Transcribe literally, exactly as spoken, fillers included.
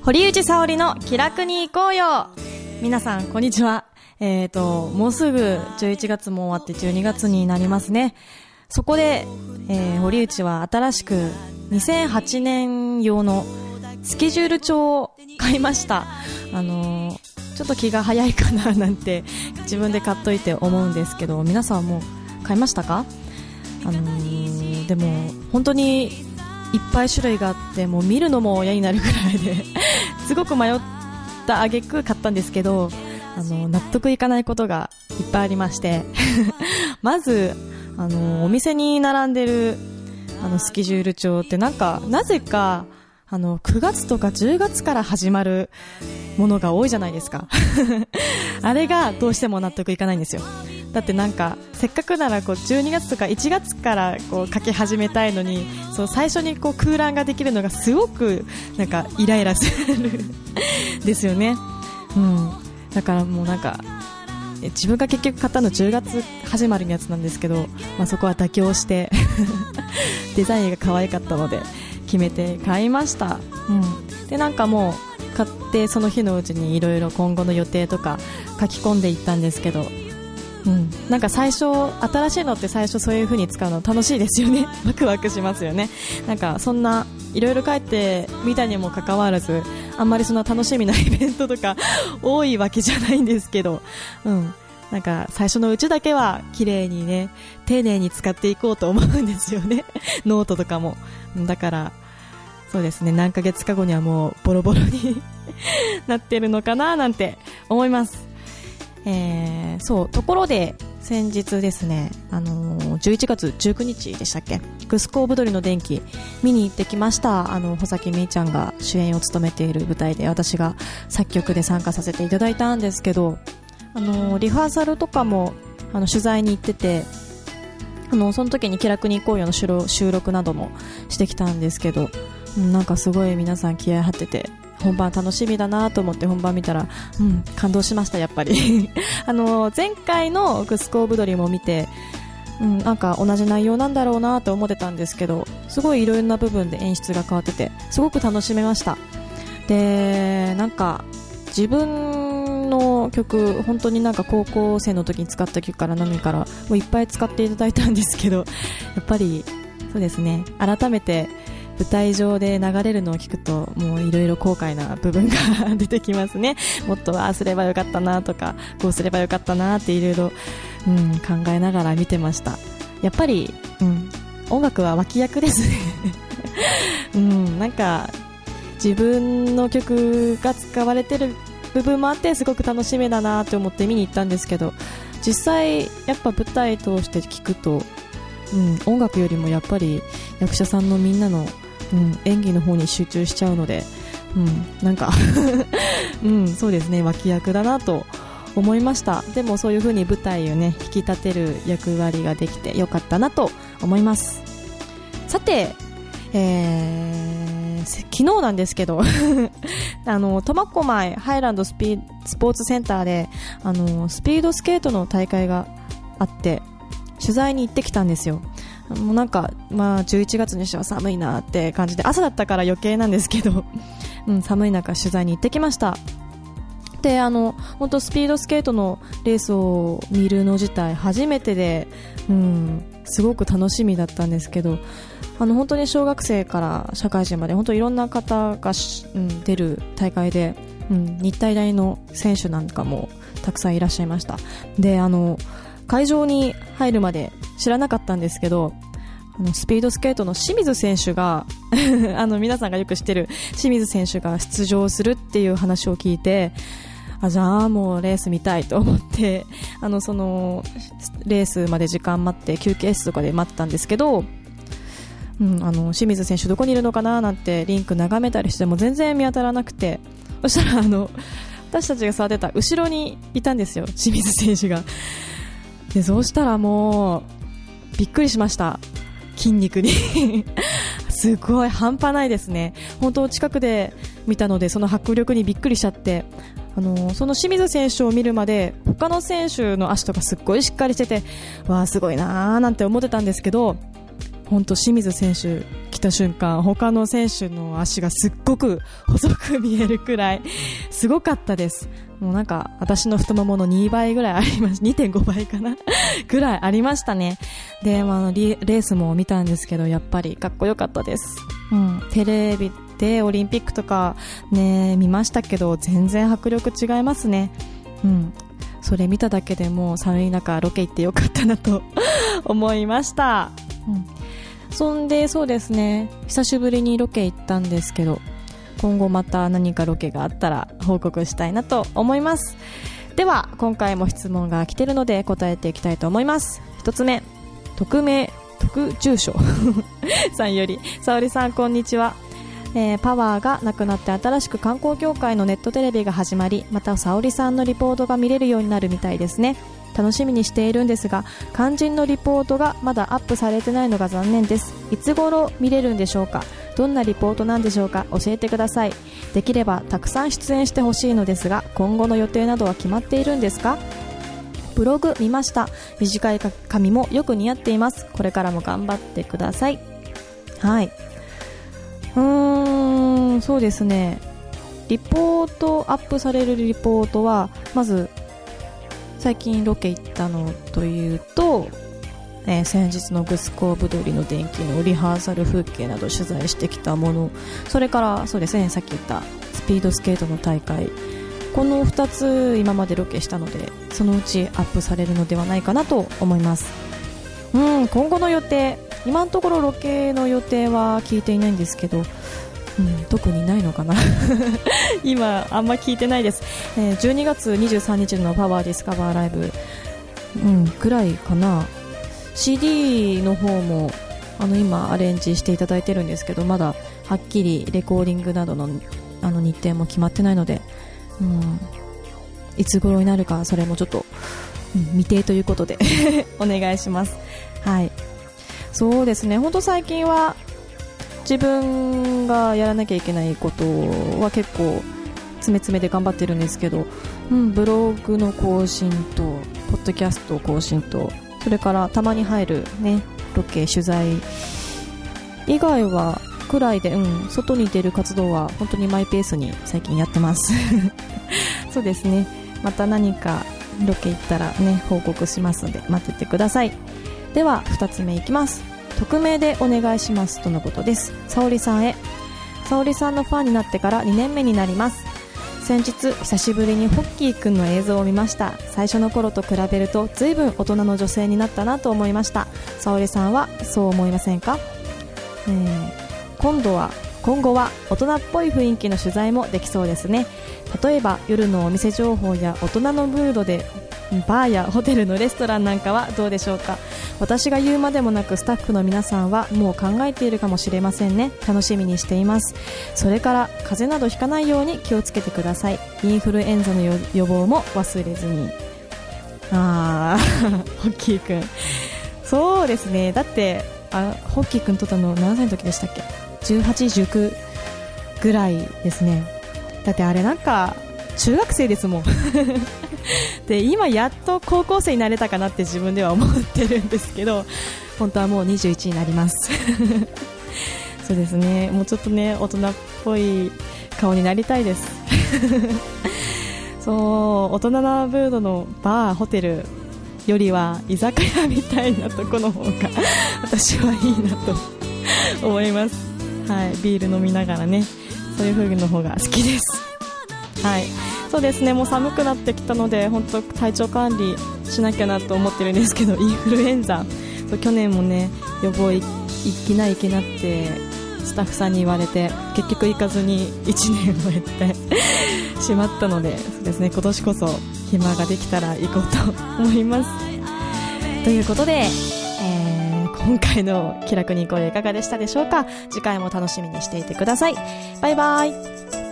堀内沙織の気楽に行こうよ。皆さんこんにちは。えーともうすぐじゅういちがつも終わってじゅうにがつになりますね。そこで、えー、堀内は新しくにせんはちねん用のスケジュール帳を買いました。あのー、ちょっと気が早いかななんて自分で買っといて思うんですけど、皆さんもう買いましたか？あのー、でも本当にいっぱい種類があって、もう見るのも嫌になるぐらいですごく迷った挙句買ったんですけど、あの納得いかないことがいっぱいありましてまずあのお店に並んでるあのスケジュール帳ってなんかなぜかあのくがつとかじゅうがつから始まるものが多いじゃないですかあれがどうしても納得いかないんですよ。だってなんかせっかくならこうじゅうにがつとかいちがつからこう書き始めたいのに、そう最初にこう空欄ができるのがすごくなんかイライラするですよね。うん、だからもうなんか自分が結局買ったのじゅうがつ始まりのやつなんですけど、まあ、そこは妥協してデザインが可愛かったので決めて買いました。うん、でなんかもう買ってその日のうちにいろいろ今後の予定とか書き込んでいったんですけど、うん、なんか最初新しいのって最初そういう風に使うの楽しいですよねワクワクしますよね。なんかそんないろいろ書いてみたにもかかわらずあんまりそんな楽しみなイベントとか多いわけじゃないんですけど、うん、なんか最初のうちだけは綺麗にね丁寧に使っていこうと思うんですよねノートとかも。だからそうですね、何ヶ月か後にはもうボロボロになってるのかななんて思います。えー、そうところで先日ですね、あのー、じゅういちがつじゅうくにちでしたっけ、グスコーブドリの電気見に行ってきました。あの穂崎芽衣ちゃんが主演を務めている舞台で私が作曲で参加させていただいたんですけど、あのー、リハーサルとかもあの取材に行ってて、あのその時に気楽に行こうよの収録などもしてきたんですけど、なんかすごい皆さん気合い張ってて本番楽しみだなと思って本番見たら、うん、感動しましたやっぱりあの前回のグスコーブドリも見て、うん、なんか同じ内容なんだろうなと思ってたんですけど、すごいいろんな部分で演出が変わっててすごく楽しめました。でなんか自分の曲本当になんか高校生の時に使った曲から何からもういっぱい使っていただいたんですけど、やっぱりそうですね、改めて舞台上で流れるのを聞くともういろいろ後悔な部分が出てきますね。もっとああすればよかったなとかこうすればよかったなっていろいろ考えながら見てました。やっぱり、うん、音楽は脇役ですね、うん、なんか自分の曲が使われてる部分もあってすごく楽しみだなと思って見に行ったんですけど、実際やっぱ舞台通して聞くと、うん、音楽よりもやっぱり役者さんのみんなのうん、演技の方に集中しちゃうので、うん、なんか、うん、そうですね、脇役だなと思いました。でもそういう風に舞台をね引き立てる役割ができてよかったなと思います。さて、えー、昨日なんですけどあの苫小牧ハイランドスピスポーツセンターであのスピードスケートの大会があって取材に行ってきたんですよ。もうなんか、まあ、じゅういちがつにしては寒いなって感じで朝だったから余計なんですけど、うん、寒い中取材に行ってきました。であの本当スピードスケートのレースを見るの自体初めてで、うん、すごく楽しみだったんですけど、あの本当に小学生から社会人まで本当いろんな方が、うん、出る大会で、うん、日体大の選手なんかもたくさんいらっしゃいました。であの会場に入るまで知らなかったんですけど、あのスピードスケートの清水選手があの皆さんがよく知ってる清水選手が出場するっていう話を聞いて、あじゃあもうレース見たいと思ってあのそのレースまで時間待って休憩室とかで待ってたんですけど、うん、あの清水選手どこにいるのかななんてリンク眺めたりしても全然見当たらなくて、そしたらあの私たちが座ってた後ろにいたんですよ、清水選手が。でそうしたらもうびっくりしました、筋肉にすごい半端ないですね。本当近くで見たのでその迫力にびっくりしちゃって、あのその清水選手を見るまで他の選手の足とかすっごいしっかりしてて、わーすごいなーなんて思ってたんですけど、本当清水選手来た瞬間他の選手の足がすっごく細く見えるくらいすごかったです。もうなんか私の太もものにばいぐらいありまし にてんごばいかなぐらいありましたね。で、まあ、あのレースも見たんですけどやっぱりかっこよかったです、うん、テレビでオリンピックとかね見ましたけど全然迫力違いますね。うん、それ見ただけでもう寒い中ロケ行ってよかったなと思いました、うん、そんでそうですね久しぶりにロケ行ったんですけど今後また何かロケがあったら報告したいなと思います。では今回も質問が来ているので答えていきたいと思います。一つ目、匿名特住所さんより、沙織さんこんにちは。えー、パワーがなくなって新しく観光業界のネットテレビが始まり、また沙織さんのリポートが見れるようになるみたいですね。楽しみにしているんですが肝心のリポートがまだアップされてないのが残念です。いつ頃見れるんでしょうか。どんなリポートなんでしょうか。教えてください。できればたくさん出演してほしいのですが今後の予定などは決まっているんですか。ブログ見ました。短い髪もよく似合っています。これからも頑張ってください。はい、うーんそうですねリポートアップされるリポートはまず最近ロケ行ったのというと、えー、先日のグスコーブ通りの電気のリハーサル風景など取材してきたもの、それからそうですねさっき言ったスピードスケートの大会、このふたつ今までロケしたのでそのうちアップされるのではないかなと思います。うん今後の予定、今のところロケの予定は聞いていないんですけど、うん、特にないのかな今あんま聞いてないです、えー、じゅうにがつにじゅうさんにちのパワーディスカバーライブ、うん、ぐらいかな。 シーディー の方もあの今アレンジしていただいてるんですけどまだはっきりレコーディングなどの、あの日程も決まってないので、うん、いつ頃になるかそれもちょっと、うん、未定ということでお願いします。はい、そうですね本当最近は自分がやらなきゃいけないことは結構詰め詰めで頑張ってるんですけど、うん、ブログの更新とポッドキャスト更新とそれからたまに入る、ね、ロケ取材以外はくらいで、うん、外に出る活動は本当にマイペースに最近やってますそうですねまた何かロケ行ったら、ね、報告しますので待っててください。ではふたつめいきます。匿名でお願いしますとのことです。沙織さんへ。沙織さんのファンになってからにねんめになります。先日久しぶりにホッキーくんの映像を見ました。最初の頃と比べると随分大人の女性になったなと思いました。沙織さんはそう思いませんか。えー、今度は今後は大人っぽい雰囲気の取材もできそうですね。例えば夜のお店情報や大人のムードでバーやホテルのレストランなんかはどうでしょうか。私が言うまでもなくスタッフの皆さんはもう考えているかもしれませんね。楽しみにしています。それから風邪などひかないように気をつけてください。インフルエンザの予防も忘れずに。あーホッキーくんそうですね。だってあホッキーくんとったの何歳の時でしたっけ。じゅうはち、じゅうきゅうぐらいですね。だってあれなんか中学生ですもんで今やっと高校生になれたかなって自分では思ってるんですけど本当はもうにじゅういちになりますそうですねもうちょっとね大人っぽい顔になりたいですそう大人なムードのバーホテルよりは居酒屋みたいなとこの方が私はいいなと思います。はい、ビール飲みながらねそういう風の方が好きです。はい、そうですねもう寒くなってきたので本当体調管理しなきゃなと思ってるんですけどインフルエンザそう去年もね予防いきないけなってスタッフさんに言われて結局行かずにいちねん終えてしまったのでそうですね今年こそ暇ができたら行こうと思いますということで、えー、今回の気楽に行こういかがでしたでしょうか。次回も楽しみにしていてください。バイバイ。